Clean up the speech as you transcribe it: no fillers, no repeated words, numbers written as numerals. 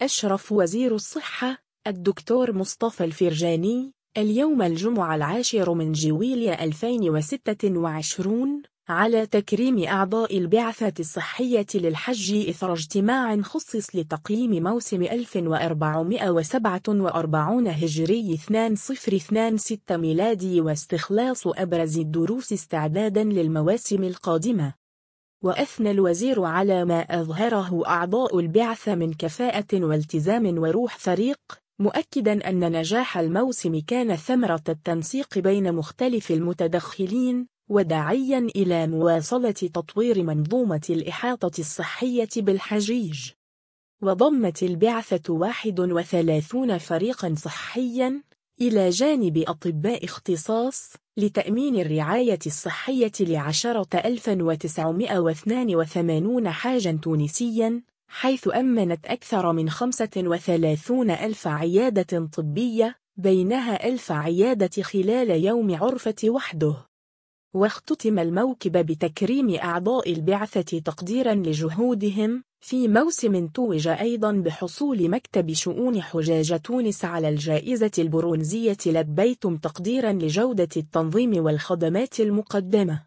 أشرف وزير الصحة الدكتور مصطفى الفرجاني اليوم الجمعة 10 من جويلية 2026 على تكريم أعضاء البعثة الصحية للحج إثر اجتماع خصص لتقييم موسم 1447 هجري 2026 ميلادي واستخلاص أبرز الدروس استعدادا للمواسم القادمة. وأثنى الوزير على ما أظهره أعضاء البعثة من كفاءة والتزام وروح فريق، مؤكدا أن نجاح الموسم كان ثمرة التنسيق بين مختلف المتدخلين، وداعيا إلى مواصلة تطوير منظومة الإحاطة الصحية بالحجيج. وضمت البعثة 31 فريقا صحيا إلى جانب أطباء اختصاص لتأمين الرعاية الصحية ل10,982 حاجا تونسيا، حيث أمنت أكثر من 35,000 عيادة طبية، بينها 1000 عيادة خلال يوم عرفة وحده. واختتم الموكب بتكريم أعضاء البعثة تقديرا لجهودهم في موسم توج أيضا بحصول مكتب شؤون حجاج تونس على الجائزة البرونزية لبيتم، تقديرا لجودة التنظيم والخدمات المقدمة.